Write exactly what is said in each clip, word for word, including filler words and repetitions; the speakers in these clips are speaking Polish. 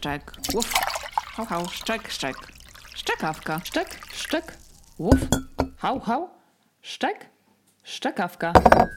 szczek, łuf, hał, hał, szczek, szczek, szczekawka, szczek, szczek, łuf, hał, hał, szczek, szczekawka.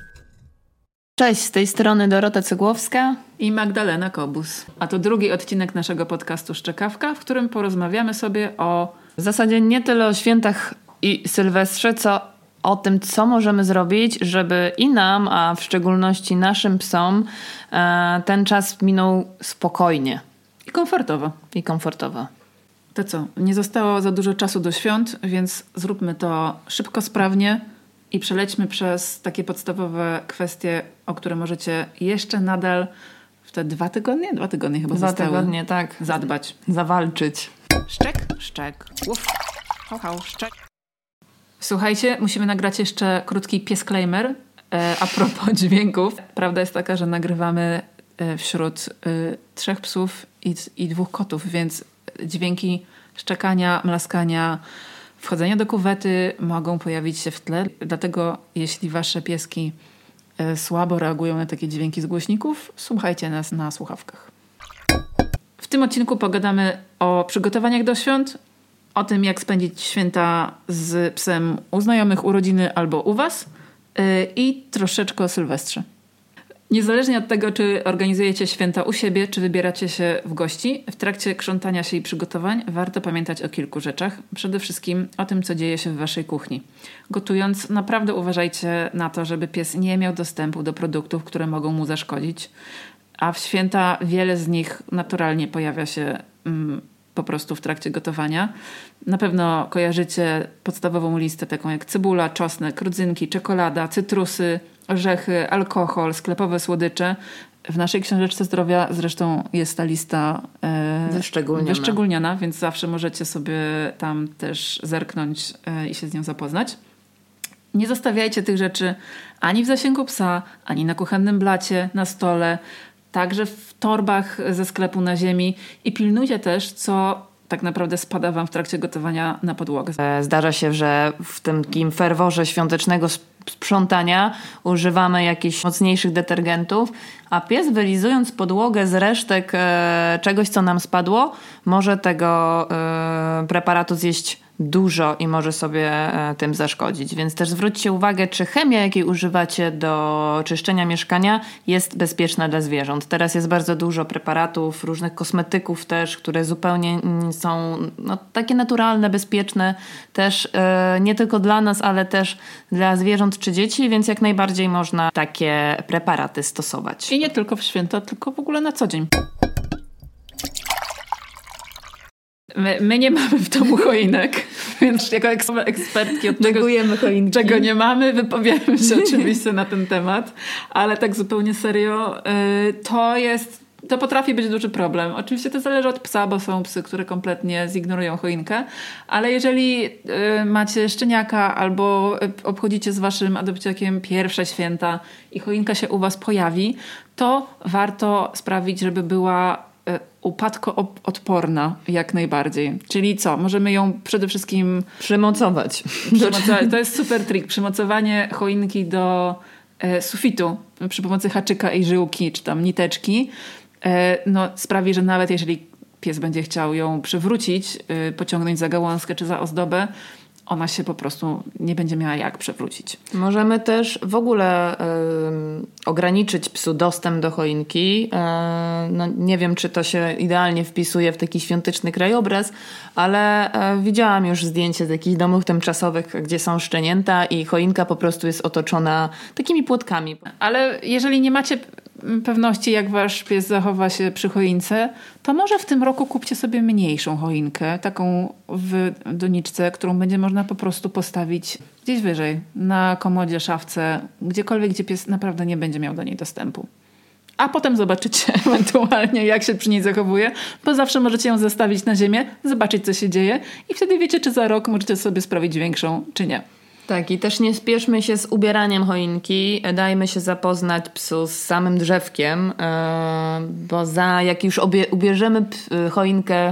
Cześć, z tej strony Dorota Cygłowska i Magdalena Kobus. A to drugi odcinek naszego podcastu Szczekawka, w którym porozmawiamy sobie o... W zasadzie nie tyle o świętach i Sylwestrze, co o tym, co możemy zrobić, żeby i nam, a w szczególności naszym psom, ten czas minął spokojnie. I komfortowo. I komfortowo. To co? Nie zostało za dużo czasu do świąt, więc zróbmy to szybko, sprawnie i przelećmy przez takie podstawowe kwestie, o które możecie jeszcze nadal w te dwa tygodnie? Dwa tygodnie chyba Dwa zostały. tygodnie, tak. Zadbać. Zawalczyć. Szczek, szczek, łuf, hał, hał, szczek. Słuchajcie, musimy nagrać jeszcze krótki piesklejmer e, a propos dźwięków. Prawda jest taka, że nagrywamy e, wśród e, trzech psów i, i dwóch kotów, więc dźwięki szczekania, mlaskania, wchodzenia do kuwety mogą pojawić się w tle. Dlatego jeśli wasze pieski e, słabo reagują na takie dźwięki z głośników, słuchajcie nas na słuchawkach. W tym odcinku pogadamy o przygotowaniach do świąt, o tym, jak spędzić święta z psem u znajomych, urodziny albo u was yy, i troszeczkę o Sylwestrze. Niezależnie od tego, czy organizujecie święta u siebie, czy wybieracie się w gości, w trakcie krzątania się i przygotowań warto pamiętać o kilku rzeczach. Przede wszystkim o tym, co dzieje się w waszej kuchni. Gotując, naprawdę uważajcie na to, żeby pies nie miał dostępu do produktów, które mogą mu zaszkodzić, a w święta wiele z nich naturalnie pojawia się mm, po prostu w trakcie gotowania. Na pewno kojarzycie podstawową listę taką jak cebula, czosnek, rodzynki, czekolada, cytrusy, orzechy, alkohol, sklepowe słodycze. W naszej książeczce zdrowia zresztą jest ta lista e, wyszczególniona. wyszczególniona, więc zawsze możecie sobie tam też zerknąć e, i się z nią zapoznać. Nie zostawiajcie tych rzeczy ani w zasięgu psa, ani na kuchennym blacie, na stole, także w torbach ze sklepu na ziemi i pilnujcie też, co tak naprawdę spada wam w trakcie gotowania na podłogę. Zdarza się, że w tym takim ferworze świątecznego sprzątania używamy jakichś mocniejszych detergentów, a pies, wylizując podłogę z resztek e, czegoś, co nam spadło, może tego e, preparatu zjeść dużo i może sobie e, tym zaszkodzić. Więc też zwróćcie uwagę, czy chemia, jakiej używacie do czyszczenia mieszkania, jest bezpieczna dla zwierząt. Teraz jest bardzo dużo preparatów, różnych kosmetyków też, które zupełnie są no, takie naturalne, bezpieczne też e, nie tylko dla nas, ale też dla zwierząt czy dzieci, więc jak najbardziej można takie preparaty stosować. I nie tylko w święta, tylko w ogóle na co dzień. My, my nie mamy w domu choinek, więc jako ekspertki od tego, choinki. czego nie mamy, wypowiemy się oczywiście na ten temat, ale tak zupełnie serio, yy, to jest, to potrafi być duży problem. Oczywiście to zależy od psa, bo są psy, które kompletnie zignorują choinkę, ale jeżeli yy, macie szczeniaka albo obchodzicie z waszym adopciakiem pierwsze święta i choinka się u was pojawi, to warto sprawić, żeby była upadkoodporna jak najbardziej. Czyli co? Możemy ją przede wszystkim przymocować. przymocować. To jest super trik. Przymocowanie choinki do e, sufitu przy pomocy haczyka i żyłki, czy tam niteczki e, no, sprawi, że nawet jeżeli pies będzie chciał ją przewrócić, e, pociągnąć za gałązkę czy za ozdobę, ona się po prostu nie będzie miała jak przewrócić. Możemy też w ogóle y, ograniczyć psu dostęp do choinki. Y, no, nie wiem, czy to się idealnie wpisuje w taki świąteczny krajobraz, ale y, widziałam już zdjęcie z jakichś domów tymczasowych, gdzie są szczenięta i choinka po prostu jest otoczona takimi płotkami. Ale jeżeli nie macie pewności, jak wasz pies zachowa się przy choince, to może w tym roku kupcie sobie mniejszą choinkę, taką w doniczce, którą będzie można po prostu postawić gdzieś wyżej, na komodzie, szafce, gdziekolwiek, gdzie pies naprawdę nie będzie miał do niej dostępu. A potem zobaczycie ewentualnie, jak się przy niej zachowuje, bo zawsze możecie ją zostawić na ziemię, zobaczyć, co się dzieje i wtedy wiecie, czy za rok możecie sobie sprawić większą, czy nie. Tak, i też nie spieszmy się z ubieraniem choinki, dajmy się zapoznać psu z samym drzewkiem, bo za jak już obie, ubierzemy choinkę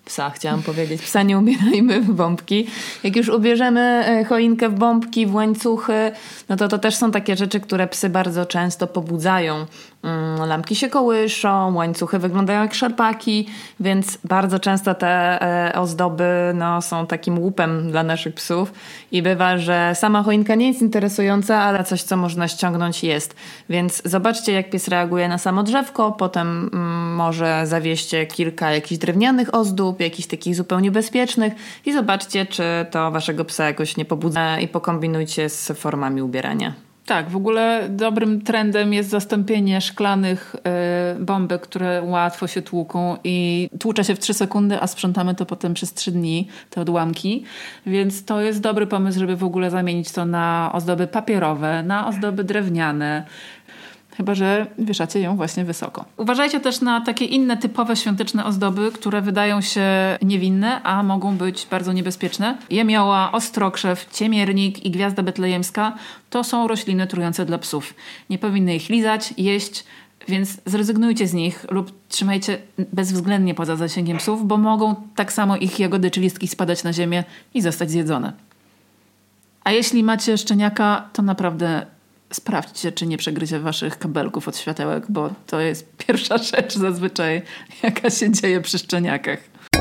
psa, chciałam powiedzieć. Psa nie ubierajmy w bombki. Jak już ubierzemy choinkę w bombki, w łańcuchy, no to to też są takie rzeczy, które psy bardzo często pobudzają. Lampki się kołyszą, łańcuchy wyglądają jak szarpaki, więc bardzo często te ozdoby no, są takim łupem dla naszych psów i bywa, że sama choinka nie jest interesująca, ale coś, co można ściągnąć jest. Więc zobaczcie, jak pies reaguje na samo drzewko, potem mm, może zawieźcie kilka jakichś drewnianych ozdób, jakichś takich zupełnie bezpiecznych i zobaczcie, czy to waszego psa jakoś nie pobudza i pokombinujcie z formami ubierania. Tak, w ogóle dobrym trendem jest zastąpienie szklanych y, bombek, które łatwo się tłuką i tłucze się w trzy sekundy, a sprzątamy to potem przez trzy dni, te odłamki. Więc to jest dobry pomysł, żeby w ogóle zamienić to na ozdoby papierowe, na ozdoby drewniane. Chyba że wieszacie ją właśnie wysoko. Uważajcie też na takie inne typowe świąteczne ozdoby, które wydają się niewinne, a mogą być bardzo niebezpieczne. Jemioła, ostrokrzew, ciemiernik i gwiazda betlejemska to są rośliny trujące dla psów. Nie powinny ich lizać, jeść, więc zrezygnujcie z nich lub trzymajcie bezwzględnie poza zasięgiem psów, bo mogą tak samo ich jagody czy listki spadać na ziemię i zostać zjedzone. A jeśli macie szczeniaka, to naprawdę sprawdźcie, czy nie przegryzie waszych kabelków od światełek, bo to jest pierwsza rzecz zazwyczaj, jaka się dzieje przy szczeniakach.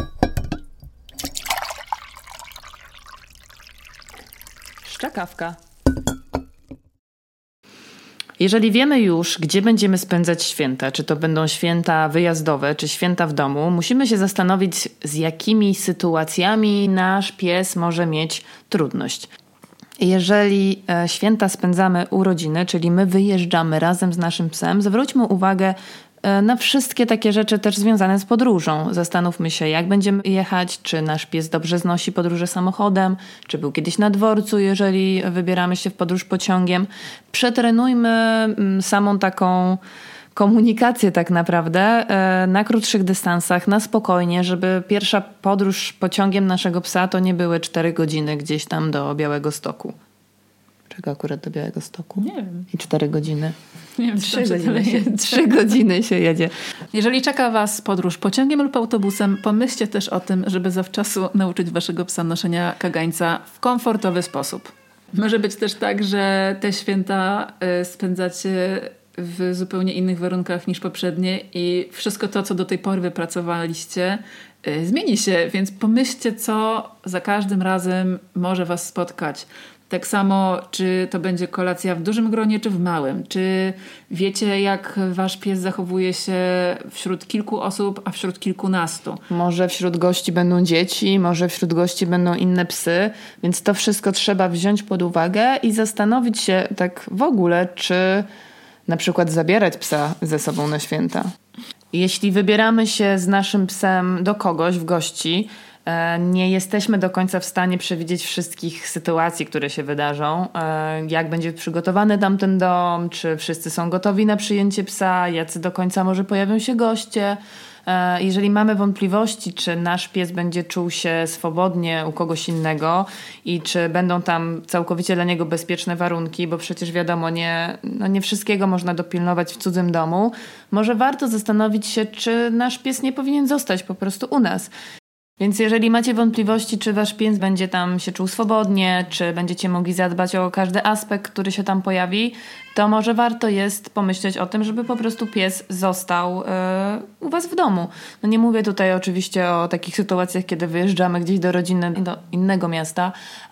Szczakawka. Jeżeli wiemy już, gdzie będziemy spędzać święta, czy to będą święta wyjazdowe, czy święta w domu, musimy się zastanowić, z jakimi sytuacjami nasz pies może mieć trudność. Jeżeli święta spędzamy u rodziny, czyli my wyjeżdżamy razem z naszym psem, zwróćmy uwagę na wszystkie takie rzeczy też związane z podróżą. Zastanówmy się, jak będziemy jechać, czy nasz pies dobrze znosi podróże samochodem, czy był kiedyś na dworcu, jeżeli wybieramy się w podróż pociągiem. Przetrenujmy samą taką komunikację tak naprawdę na krótszych dystansach, na spokojnie, żeby pierwsza podróż pociągiem naszego psa to nie były cztery godziny gdzieś tam do Białegostoku. Czego akurat do Białegostoku? Nie wiem. I cztery godziny. Nie wiem, trzy godziny, się, trzy godziny się jedzie. Jeżeli czeka was podróż pociągiem lub autobusem, pomyślcie też o tym, żeby zawczasu nauczyć waszego psa noszenia kagańca w komfortowy sposób. Może być też tak, że te święta spędzacie w zupełnie innych warunkach niż poprzednie i wszystko to, co do tej pory wypracowaliście, yy, zmieni się, więc pomyślcie, co za każdym razem może was spotkać. Tak samo, czy to będzie kolacja w dużym gronie, czy w małym. Czy wiecie, jak wasz pies zachowuje się wśród kilku osób, a wśród kilkunastu. Może wśród gości będą dzieci, może wśród gości będą inne psy, więc to wszystko trzeba wziąć pod uwagę i zastanowić się tak w ogóle, czy na przykład zabierać psa ze sobą na święta. Jeśli wybieramy się z naszym psem do kogoś w gości, nie jesteśmy do końca w stanie przewidzieć wszystkich sytuacji, które się wydarzą. Jak będzie przygotowany tamten dom, czy wszyscy są gotowi na przyjęcie psa, jacy do końca może pojawią się goście. Jeżeli mamy wątpliwości, czy nasz pies będzie czuł się swobodnie u kogoś innego i czy będą tam całkowicie dla niego bezpieczne warunki, bo przecież wiadomo, nie, no nie wszystkiego można dopilnować w cudzym domu, może warto zastanowić się, czy nasz pies nie powinien zostać po prostu u nas. Więc jeżeli macie wątpliwości, czy wasz pies będzie tam się czuł swobodnie, czy będziecie mogli zadbać o każdy aspekt, który się tam pojawi, to może warto jest pomyśleć o tym, żeby po prostu pies został yy, u was w domu. No nie mówię tutaj oczywiście o takich sytuacjach, kiedy wyjeżdżamy gdzieś do rodziny, do innego miasta,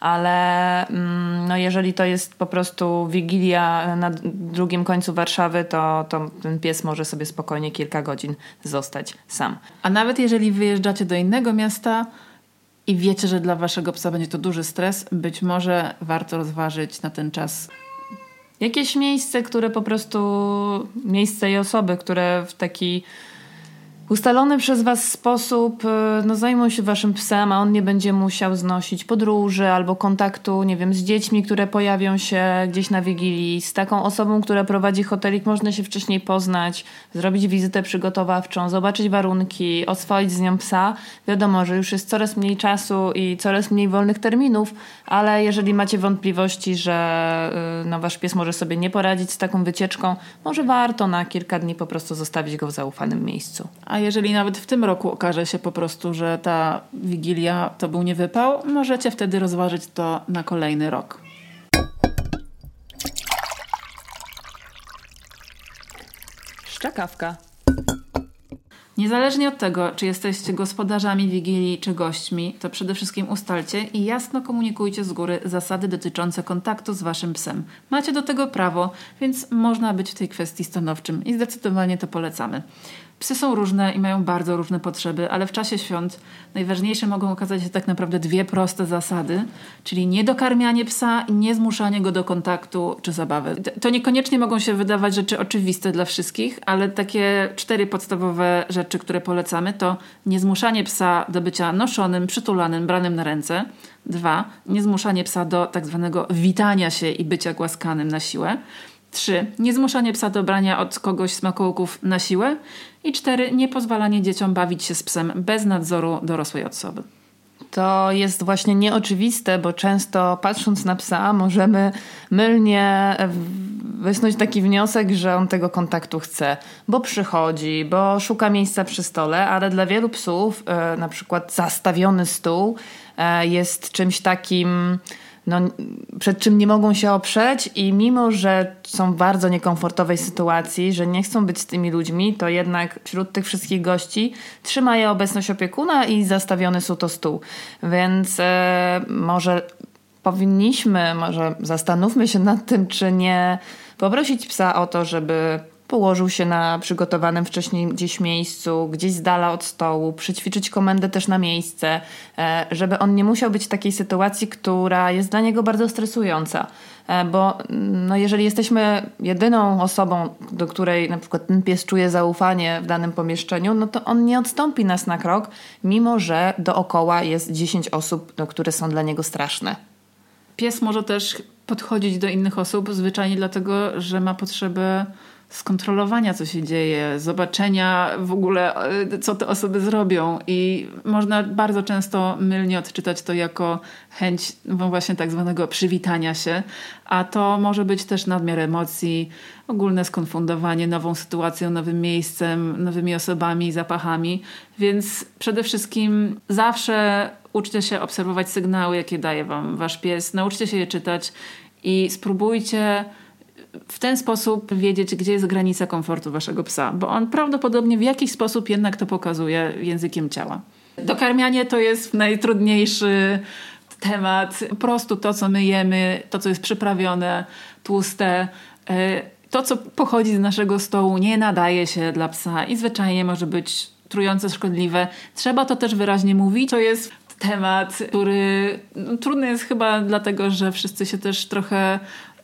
ale yy, no jeżeli to jest po prostu wigilia na drugim końcu Warszawy, to, to ten pies może sobie spokojnie kilka godzin zostać sam. A nawet jeżeli wyjeżdżacie do innego miasta i wiecie, że dla waszego psa będzie to duży stres, być może warto rozważyć na ten czas jakieś miejsce, które po prostu, miejsce i osoby, które w taki ustalony przez was sposób no, zajmą się waszym psem, a on nie będzie musiał znosić podróży albo kontaktu, nie wiem, z dziećmi, które pojawią się gdzieś na Wigilii. Z taką osobą, która prowadzi hotelik, można się wcześniej poznać, zrobić wizytę przygotowawczą, zobaczyć warunki, oswoić z nią psa. Wiadomo, że już jest coraz mniej czasu i coraz mniej wolnych terminów, ale jeżeli macie wątpliwości, że no, wasz pies może sobie nie poradzić z taką wycieczką, może warto na kilka dni po prostu zostawić go w zaufanym miejscu. a jeżeli nawet w tym roku okaże się po prostu, że ta Wigilia to był niewypał, możecie wtedy rozważyć to na kolejny rok. Szczekawka. Niezależnie od tego, czy jesteście gospodarzami Wigilii, czy gośćmi, to przede wszystkim ustalcie i jasno komunikujcie z góry zasady dotyczące kontaktu z waszym psem. Macie do tego prawo, więc można być w tej kwestii stanowczym i zdecydowanie to polecamy. Psy są różne i mają bardzo różne potrzeby, ale w czasie świąt najważniejsze mogą okazać się tak naprawdę dwie proste zasady, czyli niedokarmianie psa i niezmuszanie go do kontaktu czy zabawy. To niekoniecznie mogą się wydawać rzeczy oczywiste dla wszystkich, ale takie cztery podstawowe rzeczy, które polecamy, to niezmuszanie psa do bycia noszonym, przytulanym, branym na ręce. Dwa, niezmuszanie psa do tak zwanego witania się i bycia głaskanym na siłę. Trzy, niezmuszanie psa do brania od kogoś smakołyków na siłę. I cztery, niepozwalanie dzieciom bawić się z psem bez nadzoru dorosłej osoby. To jest właśnie nieoczywiste, bo często patrząc na psa możemy mylnie wysnuć taki wniosek, że on tego kontaktu chce, bo przychodzi, bo szuka miejsca przy stole, ale dla wielu psów na przykład zastawiony stół jest czymś takim, no, przed czym nie mogą się oprzeć i mimo, że są w bardzo niekomfortowej sytuacji, że nie chcą być z tymi ludźmi, to jednak wśród tych wszystkich gości trzyma je obecność opiekuna i zastawiony są to stół. Więc e, może powinniśmy, może zastanówmy się nad tym, czy nie poprosić psa o to, żeby położył się na przygotowanym wcześniej gdzieś miejscu, gdzieś z dala od stołu, przyćwiczyć komendę też na miejsce, żeby on nie musiał być w takiej sytuacji, która jest dla niego bardzo stresująca. Bo no, jeżeli jesteśmy jedyną osobą, do której na przykład ten pies czuje zaufanie w danym pomieszczeniu, no to on nie odstąpi nas na krok, mimo że dookoła jest dziesięć osób, no, które są dla niego straszne. Pies może też podchodzić do innych osób zwyczajnie dlatego, że ma potrzebę skontrolowania, co się dzieje, zobaczenia w ogóle, co te osoby zrobią i można bardzo często mylnie odczytać to jako chęć no właśnie tak zwanego przywitania się, a to może być też nadmiar emocji, ogólne skonfundowanie nową sytuacją, nowym miejscem, nowymi osobami, zapachami, więc przede wszystkim zawsze uczcie się obserwować sygnały, jakie daje wam wasz pies, nauczcie się je czytać i spróbujcie w ten sposób wiedzieć, gdzie jest granica komfortu waszego psa, bo on prawdopodobnie w jakiś sposób jednak to pokazuje językiem ciała. Dokarmianie to jest najtrudniejszy temat. Po prostu to, co my jemy, to, co jest przyprawione, tłuste, to, co pochodzi z naszego stołu, nie nadaje się dla psa i zwyczajnie może być trujące, szkodliwe. Trzeba to też wyraźnie mówić. To jest temat, który no, trudny jest chyba dlatego, że wszyscy się też trochę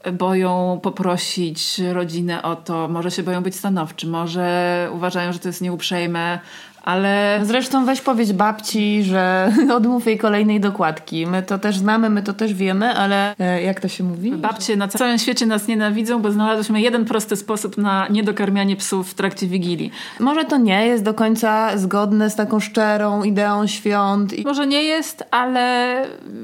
boją poprosić rodzinę o to. Może się boją być stanowczy, może uważają, że to jest nieuprzejme, ale... Zresztą weź powiedz babci, że odmów jej kolejnej dokładki. My to też znamy, my to też wiemy, ale e, jak to się mówi? Babcie na całym świecie nas nienawidzą, bo znalazłyśmy jeden prosty sposób na niedokarmianie psów w trakcie Wigilii. Może to nie jest do końca zgodne z taką szczerą ideą świąt. I... Może nie jest, ale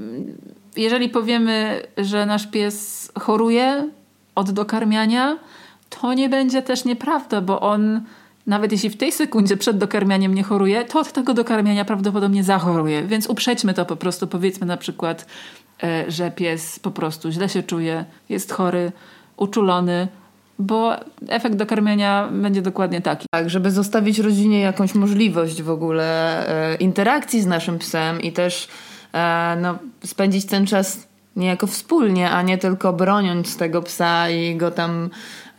jeżeli powiemy, że nasz pies choruje od dokarmiania, to nie będzie też nieprawda, bo on nawet jeśli w tej sekundzie przed dokarmianiem nie choruje, to od tego dokarmiania prawdopodobnie zachoruje. Więc uprzedźmy to po prostu. Powiedzmy na przykład, że pies po prostu źle się czuje, jest chory, uczulony, bo efekt dokarmiania będzie dokładnie taki. Tak, żeby zostawić rodzinie jakąś możliwość w ogóle e, interakcji z naszym psem i też e, no, spędzić ten czas niejako wspólnie, a nie tylko broniąc tego psa i go tam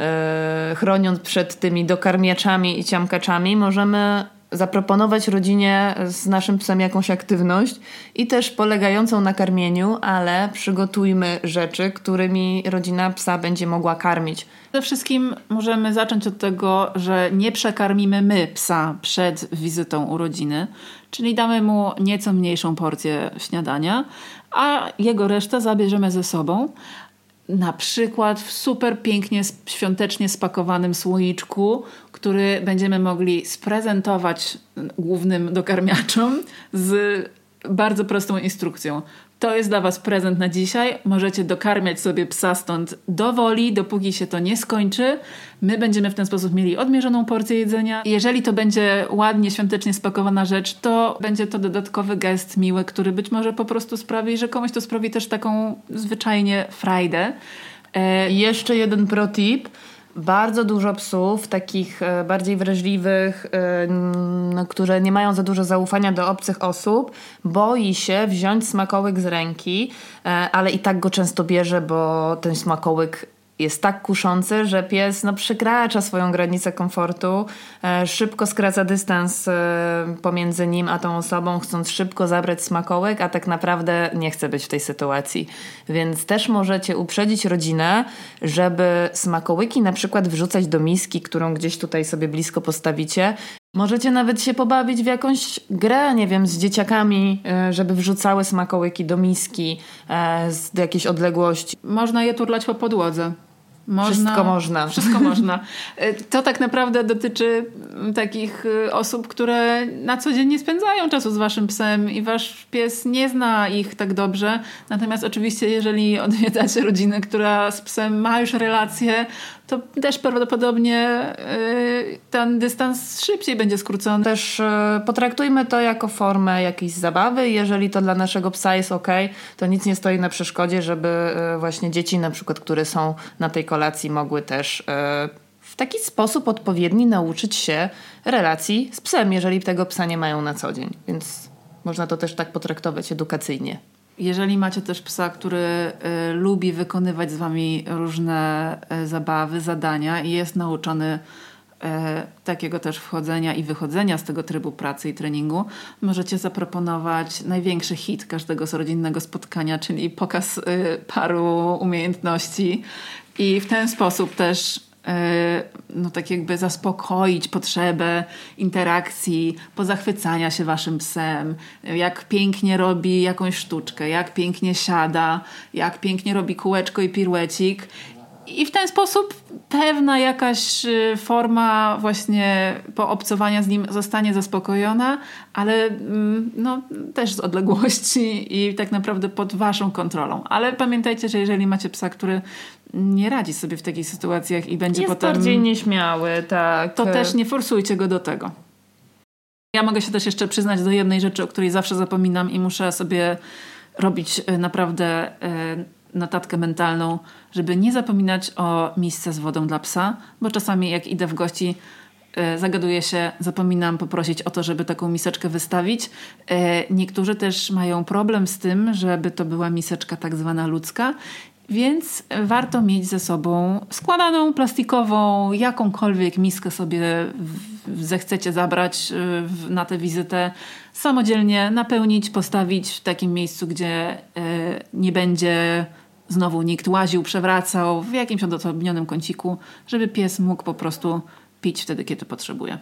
e, chroniąc przed tymi dokarmiaczami i ciamkaczami, możemy zaproponować rodzinie z naszym psem jakąś aktywność i też polegającą na karmieniu, ale przygotujmy rzeczy, którymi rodzina psa będzie mogła karmić. Przede wszystkim możemy zacząć od tego, że nie przekarmimy my psa przed wizytą u rodziny, czyli damy mu nieco mniejszą porcję śniadania, a jego resztę zabierzemy ze sobą. Na przykład w super pięknie, świątecznie spakowanym słoiczku, który będziemy mogli sprezentować głównym dokarmiaczom z bardzo prostą instrukcją. To jest dla was prezent na dzisiaj. Możecie dokarmiać sobie psa stąd do woli, dopóki się to nie skończy. My będziemy w ten sposób mieli odmierzoną porcję jedzenia. Jeżeli to będzie ładnie, świątecznie spakowana rzecz, to będzie to dodatkowy gest miły, który być może po prostu sprawi, że komuś to sprawi też taką zwyczajnie frajdę. E... Jeszcze jeden pro tip. Bardzo dużo psów, takich e, bardziej wrażliwych, e, no, które nie mają za dużo zaufania do obcych osób, boi się wziąć smakołyk z ręki, e, ale i tak go często bierze, bo ten smakołyk jest tak kuszący, że pies no, przekracza swoją granicę komfortu, e, szybko skraca dystans e, pomiędzy nim a tą osobą, chcąc szybko zabrać smakołyk, a tak naprawdę nie chce być w tej sytuacji. Więc też możecie uprzedzić rodzinę, żeby smakołyki na przykład wrzucać do miski, którą gdzieś tutaj sobie blisko postawicie. Możecie nawet się pobawić w jakąś grę, nie wiem, z dzieciakami, żeby wrzucały smakołyki do miski z jakiejś odległości. Można je turlać po podłodze. Można, wszystko można. Wszystko można. To tak naprawdę dotyczy takich osób, które na co dzień nie spędzają czasu z waszym psem i wasz pies nie zna ich tak dobrze. Natomiast oczywiście, jeżeli odwiedzacie rodzinę, która z psem ma już relację, to też prawdopodobnie yy, ten dystans szybciej będzie skrócony. Też yy, potraktujmy to jako formę jakiejś zabawy. Jeżeli to dla naszego psa jest okej, to nic nie stoi na przeszkodzie, żeby yy, właśnie dzieci na przykład, które są na tej kolacji, mogły też yy, w taki sposób odpowiedni nauczyć się relacji z psem, jeżeli tego psa nie mają na co dzień. Więc można to też tak potraktować edukacyjnie. Jeżeli macie też psa, który y, lubi wykonywać z wami różne y, zabawy, zadania i jest nauczony y, takiego też wchodzenia i wychodzenia z tego trybu pracy i treningu, możecie zaproponować największy hit każdego z rodzinnego spotkania, czyli pokaz y, paru umiejętności i w ten sposób też no tak jakby zaspokoić potrzebę interakcji, pozachwycania się waszym psem, jak pięknie robi jakąś sztuczkę, jak pięknie siada, jak pięknie robi kółeczko i piruecik. I w ten sposób pewna jakaś forma właśnie poobcowania z nim zostanie zaspokojona, ale no, też z odległości i tak naprawdę pod waszą kontrolą. Ale pamiętajcie, że jeżeli macie psa, który nie radzi sobie w takich sytuacjach i będzie jest potem... Jest bardziej nieśmiały, tak. To też nie forsujcie go do tego. Ja mogę się też jeszcze przyznać do jednej rzeczy, o której zawsze zapominam i muszę sobie robić naprawdę notatkę mentalną, żeby nie zapominać o misce z wodą dla psa, bo czasami jak idę w gości, zagaduję się, zapominam poprosić o to, żeby taką miseczkę wystawić. Niektórzy też mają problem z tym, żeby to była miseczka tak zwana ludzka, więc warto mieć ze sobą składaną, plastikową, jakąkolwiek miskę sobie zechcecie zabrać na tę wizytę, samodzielnie napełnić, postawić w takim miejscu, gdzie nie będzie znowu nikt łaził, przewracał, w jakimś odosobnionym kąciku, żeby pies mógł po prostu pić wtedy, kiedy potrzebuje.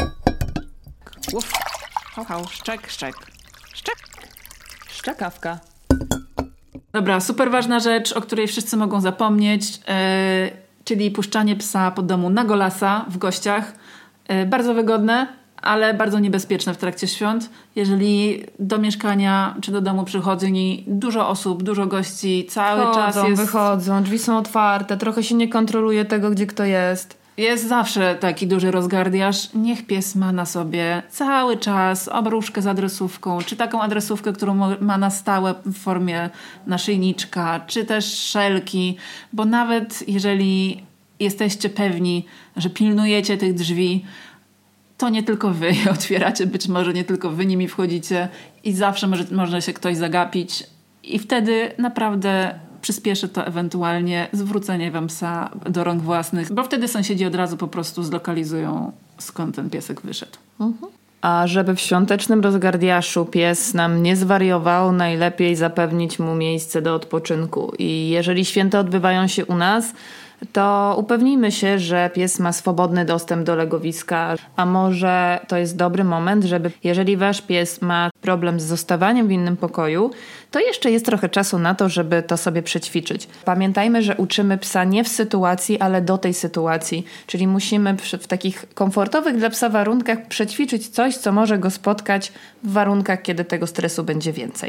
Uf. Hał, hał, szczek, szczek. Szczek. Szczekawka. Dobra, super ważna rzecz, o której wszyscy mogą zapomnieć, yy, czyli puszczanie psa po domu na golasa w gościach. Yy, bardzo wygodne, ale bardzo niebezpieczne w trakcie świąt. Jeżeli do mieszkania czy do domu przychodzi dużo osób, dużo gości, cały Wchodzą, czas jest... wychodzą, drzwi są otwarte, trochę się nie kontroluje tego, gdzie kto jest. Jest zawsze taki duży rozgardiaż. Niech pies ma na sobie cały czas obruszkę z adresówką, czy taką adresówkę, którą ma na stałe w formie naszyjniczka, czy też szelki, bo nawet jeżeli jesteście pewni, że pilnujecie tych drzwi, to nie tylko wy je otwieracie, być może nie tylko wy nimi wchodzicie i zawsze może, może się ktoś zagapić i wtedy naprawdę przyspieszy to ewentualnie zwrócenie wam psa do rąk własnych, bo wtedy sąsiedzi od razu po prostu zlokalizują, skąd ten piesek wyszedł. Mhm. A żeby w świątecznym rozgardiaszu pies nam nie zwariował, najlepiej zapewnić mu miejsce do odpoczynku. I jeżeli święta odbywają się u nas, to upewnijmy się, że pies ma swobodny dostęp do legowiska, a może to jest dobry moment, żeby jeżeli wasz pies ma problem z zostawaniem w innym pokoju, to jeszcze jest trochę czasu na to, żeby to sobie przećwiczyć. Pamiętajmy, że uczymy psa nie w sytuacji, ale do tej sytuacji, czyli musimy w takich komfortowych dla psa warunkach przećwiczyć coś, co może go spotkać w warunkach, kiedy tego stresu będzie więcej.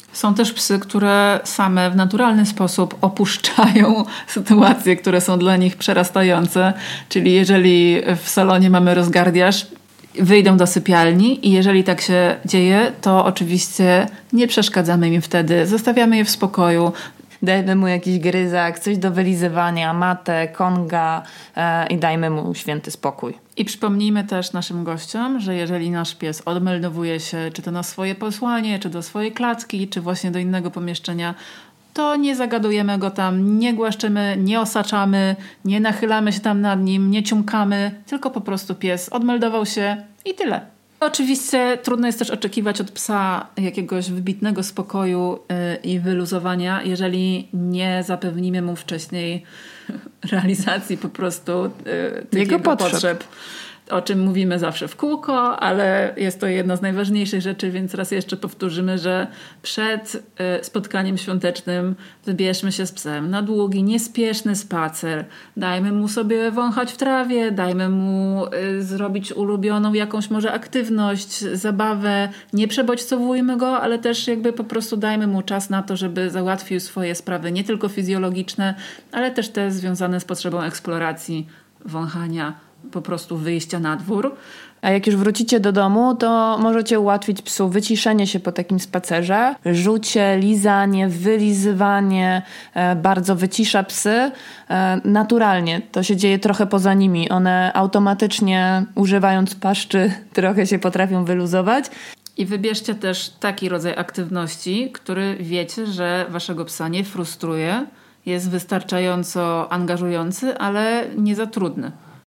Są też psy, które same w naturalny sposób opuszczają sytuacje, które są dla nich przerastające. Czyli jeżeli w salonie mamy rozgardiaż, wyjdą do sypialni i jeżeli tak się dzieje, to oczywiście nie przeszkadzamy im wtedy. Zostawiamy je w spokoju. Dajmy mu jakiś gryzak, coś do wylizywania, matę, konga e, i dajmy mu święty spokój. I przypomnijmy też naszym gościom, że jeżeli nasz pies odmeldowuje się czy to na swoje posłanie, czy do swojej klatki, czy właśnie do innego pomieszczenia, to nie zagadujemy go tam, nie głaszczymy, nie osaczamy, nie nachylamy się tam nad nim, nie ciumkamy, tylko po prostu pies odmeldował się i tyle. Oczywiście trudno jest też oczekiwać od psa jakiegoś wybitnego spokoju yy, i wyluzowania, jeżeli nie zapewnimy mu wcześniej realizacji po prostu yy, tych jego, jego potrzeb. potrzeb. O czym mówimy zawsze w kółko, ale jest to jedna z najważniejszych rzeczy, więc raz jeszcze powtórzymy, że przed y, spotkaniem świątecznym wybierzmy się z psem na długi, niespieszny spacer. Dajmy mu sobie wąchać w trawie, dajmy mu y, zrobić ulubioną jakąś może aktywność, zabawę. Nie przebodźcowujmy go, ale też jakby po prostu dajmy mu czas na to, żeby załatwił swoje sprawy, nie tylko fizjologiczne, ale też te związane z potrzebą eksploracji, wąchania, po prostu wyjścia na dwór. A jak już wrócicie do domu, to możecie ułatwić psu wyciszenie się po takim spacerze. Rzucie, lizanie, wylizywanie e, bardzo wycisza psy. E, naturalnie to się dzieje trochę poza nimi. One automatycznie, używając paszczy, trochę się potrafią wyluzować. I wybierzcie też taki rodzaj aktywności, który wiecie, że waszego psa nie frustruje, jest wystarczająco angażujący, ale nie za trudny.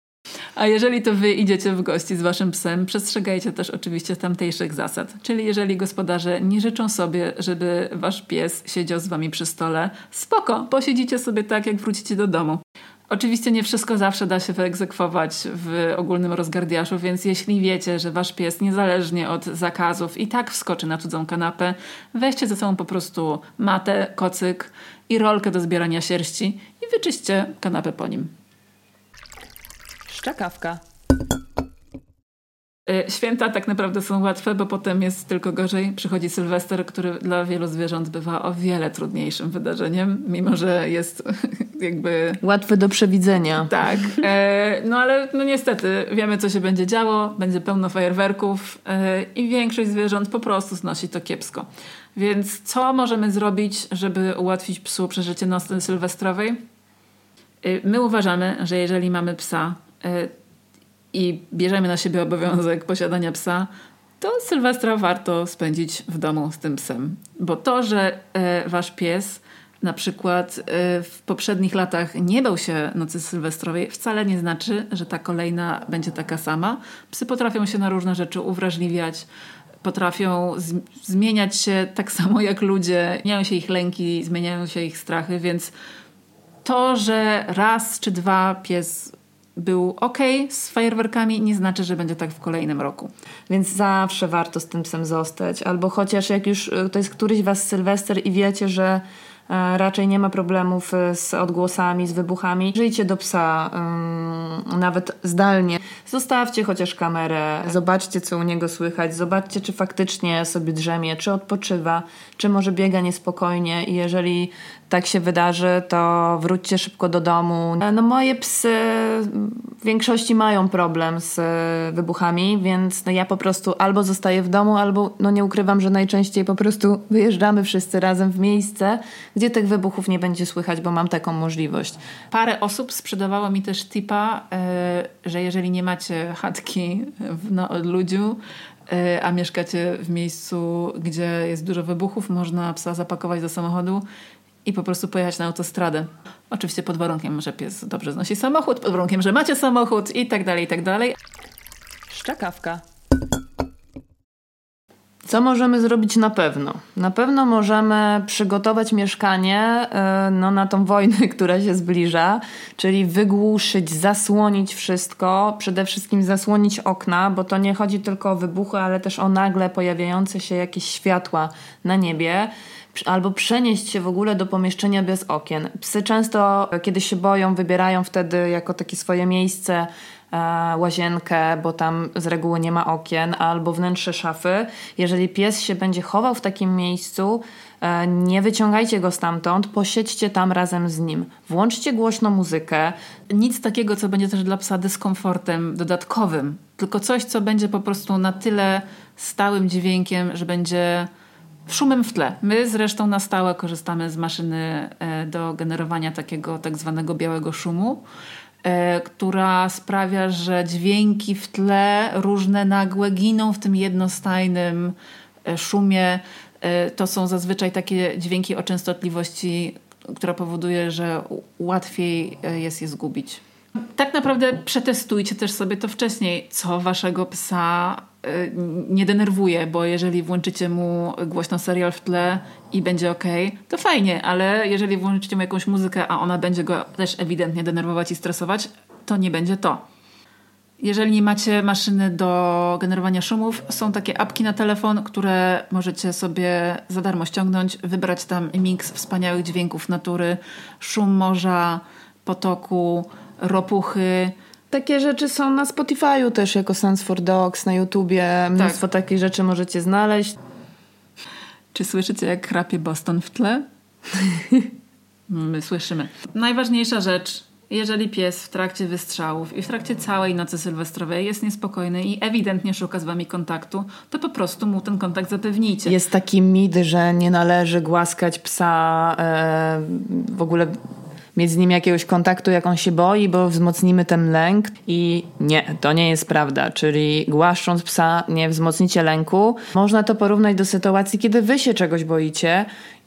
A jeżeli to wy idziecie w gości z waszym psem, przestrzegajcie też oczywiście tamtejszych zasad. Czyli jeżeli gospodarze nie życzą sobie, żeby wasz pies siedział z wami przy stole, spoko, posiedzicie sobie tak, jak wrócicie do domu. Oczywiście nie wszystko zawsze da się wyegzekwować w ogólnym rozgardiaszu, więc jeśli wiecie, że wasz pies niezależnie od zakazów i tak wskoczy na cudzą kanapę, weźcie ze sobą po prostu matę, kocyk i rolkę do zbierania sierści i wyczyście kanapę po nim. Szczakawka. Święta tak naprawdę są łatwe, bo potem jest tylko gorzej. Przychodzi Sylwester, który dla wielu zwierząt bywa o wiele trudniejszym wydarzeniem, mimo że jest jakby... łatwy do przewidzenia. Tak. E, no ale no niestety wiemy, co się będzie działo. Będzie pełno fajerwerków e, i większość zwierząt po prostu znosi to kiepsko. Więc co możemy zrobić, żeby ułatwić psu przeżycie nocy sylwestrowej? E, my uważamy, że jeżeli mamy psa i bierzemy na siebie obowiązek posiadania psa, to Sylwestra warto spędzić w domu z tym psem. Bo to, że wasz pies na przykład w poprzednich latach nie bał się nocy sylwestrowej, wcale nie znaczy, że ta kolejna będzie taka sama. Psy potrafią się na różne rzeczy uwrażliwiać, potrafią z- zmieniać się tak samo jak ludzie. Zmieniają się ich lęki, zmieniają się ich strachy, więc to, że raz czy dwa pies był okej z fajerwerkami, nie znaczy, że będzie tak w kolejnym roku. Więc zawsze warto z tym psem zostać. Albo chociaż jak już to jest któryś was Sylwester i wiecie, że e, raczej nie ma problemów z odgłosami, z wybuchami, żyjcie do psa um, nawet zdalnie. Zostawcie chociaż kamerę, zobaczcie, co u niego słychać, zobaczcie, czy faktycznie sobie drzemie, czy odpoczywa, czy może biega niespokojnie i jeżeli tak się wydarzy, to wróćcie szybko do domu. No moje psy w większości mają problem z wybuchami, więc no ja po prostu albo zostaję w domu, albo no nie ukrywam, że najczęściej po prostu wyjeżdżamy wszyscy razem w miejsce, gdzie tych wybuchów nie będzie słychać, bo mam taką możliwość. Parę osób sprzedawało mi też tipa, że jeżeli nie macie chatki na odludziu, a mieszkacie w miejscu, gdzie jest dużo wybuchów, można psa zapakować do samochodu i po prostu pojechać na autostradę. Oczywiście pod warunkiem, że pies dobrze znosi samochód, pod warunkiem, że macie samochód i tak dalej, i tak dalej. Szczakawka. Co możemy zrobić na pewno? Na pewno możemy przygotować mieszkanie yy, no, na tą wojnę, która się zbliża, czyli wygłuszyć, zasłonić wszystko, przede wszystkim zasłonić okna, bo to nie chodzi tylko o wybuchy, ale też o nagle pojawiające się jakieś światła na niebie. Albo przenieść się w ogóle do pomieszczenia bez okien. Psy często, kiedy się boją, wybierają wtedy jako takie swoje miejsce łazienkę, bo tam z reguły nie ma okien, albo wnętrze szafy. Jeżeli pies się będzie chował w takim miejscu, nie wyciągajcie go stamtąd, posiedźcie tam razem z nim. Włączcie głośno muzykę. Nic takiego, co będzie też dla psa dyskomfortem dodatkowym, tylko coś, co będzie po prostu na tyle stałym dźwiękiem, że będzie szumem w tle. My zresztą na stałe korzystamy z maszyny do generowania takiego tak zwanego białego szumu, która sprawia, że dźwięki w tle różne nagłe giną w tym jednostajnym szumie. To są zazwyczaj takie dźwięki o częstotliwości, która powoduje, że łatwiej jest je zgubić. Tak naprawdę przetestujcie też sobie to wcześniej, co waszego psa nie denerwuje, bo jeżeli włączycie mu głośno serial w tle i będzie okej, to fajnie, ale jeżeli włączycie mu jakąś muzykę, a ona będzie go też ewidentnie denerwować i stresować, to nie będzie to. Jeżeli nie macie maszyny do generowania szumów, są takie apki na telefon, które możecie sobie za darmo ściągnąć, wybrać tam miks wspaniałych dźwięków natury, szum morza, potoku, ropuchy. Takie rzeczy są na Spotify'u też jako Sounds for Dogs, na YouTubie. Mnóstwo tak. takich rzeczy możecie znaleźć. Czy słyszycie, jak chrapie Boston w tle? My słyszymy. Najważniejsza rzecz, jeżeli pies w trakcie wystrzałów i w trakcie całej nocy sylwestrowej jest niespokojny i ewidentnie szuka z wami kontaktu, to po prostu mu ten kontakt zapewnijcie. Jest taki mit, że nie należy głaskać psa, e, w ogóle mieć z nim jakiegoś kontaktu, jak on się boi, bo wzmocnimy ten lęk. I nie, to nie jest prawda. Czyli głaszcząc psa nie wzmocnicie lęku. Można to porównać do sytuacji, kiedy wy się czegoś boicie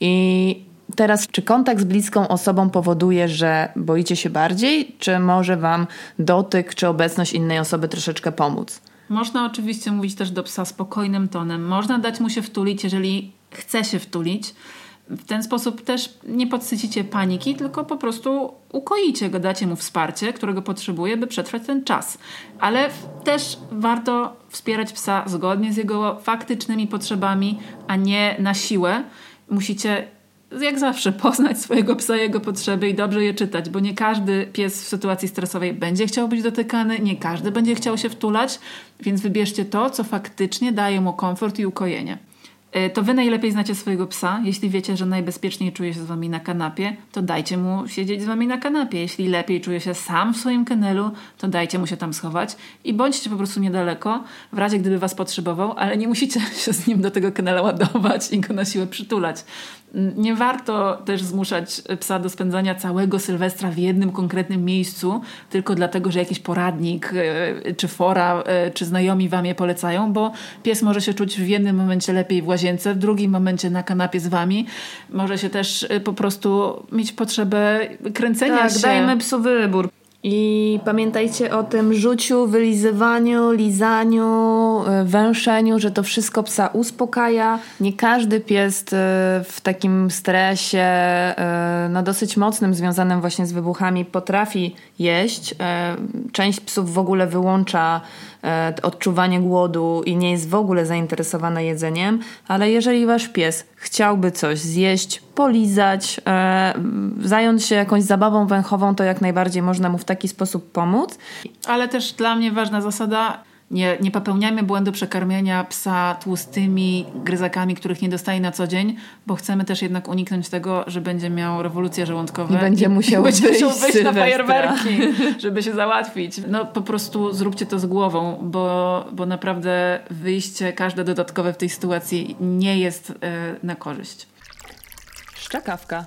i teraz, czy kontakt z bliską osobą powoduje, że boicie się bardziej, czy może wam dotyk, czy obecność innej osoby troszeczkę pomóc? Można oczywiście mówić też do psa spokojnym tonem. Można dać mu się wtulić, jeżeli chce się wtulić. W ten sposób też nie podsycicie paniki, tylko po prostu ukoicie go, dacie mu wsparcie, którego potrzebuje, by przetrwać ten czas. Ale też warto wspierać psa zgodnie z jego faktycznymi potrzebami, a nie na siłę. Musicie jak zawsze poznać swojego psa, jego potrzeby i dobrze je czytać, bo nie każdy pies w sytuacji stresowej będzie chciał być dotykany, nie każdy będzie chciał się wtulać, więc wybierzcie to, co faktycznie daje mu komfort i ukojenie. To wy najlepiej znacie swojego psa. Jeśli wiecie, że najbezpieczniej czuje się z wami na kanapie, to dajcie mu siedzieć z wami na kanapie. Jeśli lepiej czuje się sam w swoim kennelu, to dajcie mu się tam schować i bądźcie po prostu niedaleko, w razie gdyby was potrzebował, ale nie musicie się z nim do tego kennela ładować i go na siłę przytulać. Nie warto też zmuszać psa do spędzania całego Sylwestra w jednym konkretnym miejscu, tylko dlatego, że jakiś poradnik, czy fora, czy znajomi wam je polecają, bo pies może się czuć w jednym momencie lepiej w łazience, w drugim momencie na kanapie z wami. Może się też po prostu mieć potrzebę kręcenia tak, się. Dajmy psu wybór. I pamiętajcie o tym rzuciu, wylizywaniu, lizaniu, węszeniu, że to wszystko psa uspokaja. Nie każdy pies w takim stresie, no dosyć mocnym, związanym właśnie z wybuchami, potrafi jeść. Część psów w ogóle wyłącza odczuwanie głodu i nie jest w ogóle zainteresowana jedzeniem, ale jeżeli wasz pies chciałby coś zjeść, polizać, e, zająć się jakąś zabawą węchową, to jak najbardziej można mu w taki sposób pomóc. Ale też dla mnie ważna zasada, nie, nie popełniajmy błędu przekarmienia psa tłustymi gryzakami, których nie dostaje na co dzień, bo chcemy też jednak uniknąć tego, że będzie miał rewolucje żołądkowe. I będzie musiał i będzie wyjść, musiał wyjść na fajerwerki, Sylwestra. żeby się załatwić. No po prostu zróbcie to z głową, bo, bo naprawdę wyjście każde dodatkowe w tej sytuacji nie jest e, na korzyść. Szczakawka.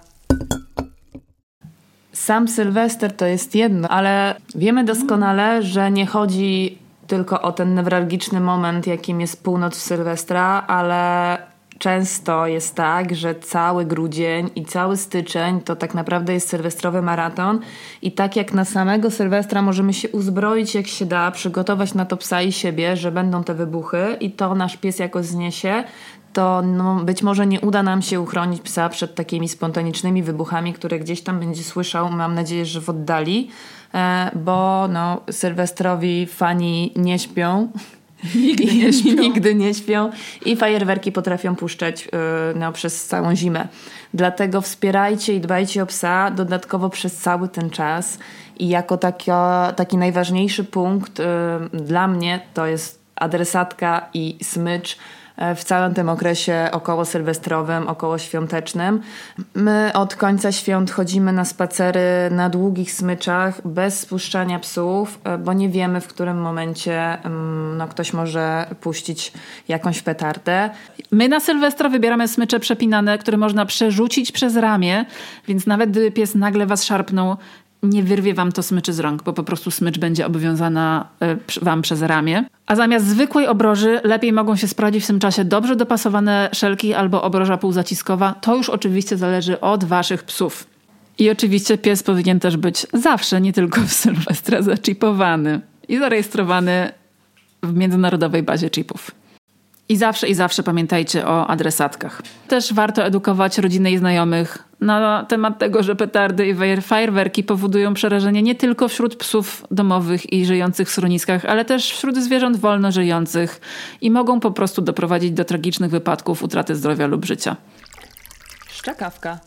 Sam Sylwester to jest jedno, ale wiemy doskonale, że nie chodzi tylko o ten newralgiczny moment, jakim jest północ w Sylwestra, ale często jest tak, że cały grudzień i cały styczeń to tak naprawdę jest sylwestrowy maraton i tak jak na samego Sylwestra możemy się uzbroić jak się da, przygotować na to psa i siebie, że będą te wybuchy i to nasz pies jakoś zniesie, to no, być może nie uda nam się uchronić psa przed takimi spontanicznymi wybuchami, które gdzieś tam będzie słyszał, mam nadzieję, że w oddali, e, bo no, sylwestrowi fani nie śpią Nigdy nie śpią. Nigdy nie śpią i fajerwerki potrafią puszczać yy, no, przez całą zimę. Dlatego wspierajcie i dbajcie o psa dodatkowo przez cały ten czas i jako taka, taki najważniejszy punkt yy, dla mnie to jest adresatka i smycz w całym tym okresie około sylwestrowym, około świątecznym. My od końca świąt chodzimy na spacery na długich smyczach bez spuszczania psów, bo nie wiemy, w którym momencie no, ktoś może puścić jakąś petardę. My na Sylwestra wybieramy smycze przepinane, które można przerzucić przez ramię, więc nawet gdyby pies nagle was szarpnął, nie wyrwie wam to smyczy z rąk, bo po prostu smycz będzie obowiązana y, wam przez ramię. A zamiast zwykłej obroży lepiej mogą się sprawdzić w tym czasie dobrze dopasowane szelki albo obroża półzaciskowa. To już oczywiście zależy od waszych psów. I oczywiście pies powinien też być zawsze, nie tylko w Sylwestra, zaczipowany i zarejestrowany w międzynarodowej bazie chipów. I zawsze, i zawsze pamiętajcie o adresatkach. Też warto edukować rodziny i znajomych na temat tego, że petardy i fajerwerki powodują przerażenie nie tylko wśród psów domowych i żyjących w schroniskach, ale też wśród zwierząt wolno żyjących i mogą po prostu doprowadzić do tragicznych wypadków, utraty zdrowia lub życia. Szczekawka.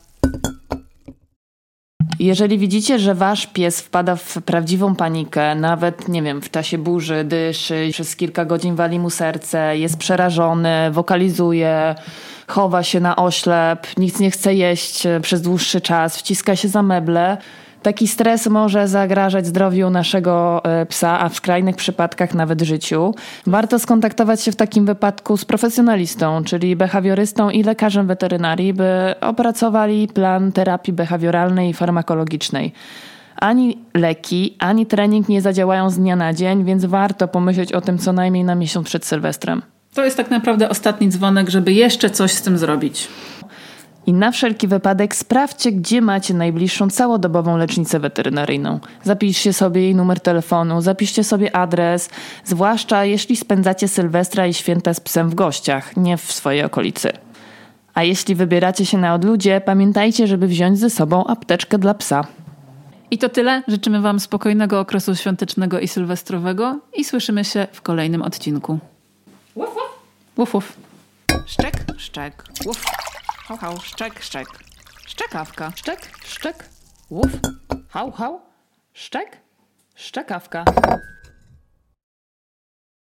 Jeżeli widzicie, że wasz pies wpada w prawdziwą panikę, nawet, nie wiem, w czasie burzy, dyszy, przez kilka godzin wali mu serce, jest przerażony, wokalizuje, chowa się na oślep, nic nie chce jeść przez dłuższy czas, wciska się za meble, taki stres może zagrażać zdrowiu naszego psa, a w skrajnych przypadkach nawet życiu. Warto skontaktować się w takim wypadku z profesjonalistą, czyli behawiorystą i lekarzem weterynarii, by opracowali plan terapii behawioralnej i farmakologicznej. Ani leki, ani trening nie zadziałają z dnia na dzień, więc warto pomyśleć o tym co najmniej na miesiąc przed Sylwestrem. To jest tak naprawdę ostatni dzwonek, żeby jeszcze coś z tym zrobić. I na wszelki wypadek sprawdźcie, gdzie macie najbliższą całodobową lecznicę weterynaryjną. Zapiszcie sobie jej numer telefonu, zapiszcie sobie adres, zwłaszcza jeśli spędzacie Sylwestra i święta z psem w gościach, nie w swojej okolicy. A jeśli wybieracie się na odludzie, pamiętajcie, żeby wziąć ze sobą apteczkę dla psa. I to tyle. Życzymy wam spokojnego okresu świątecznego i sylwestrowego i słyszymy się w kolejnym odcinku. Wuf, wuf. Wuf, wuf. Szczek, szczek, wuf. Hał, hał, szczek, szczek. Szczekawka. Szczek, szczek, wuf. Hał, hał, szczek, szczekawka.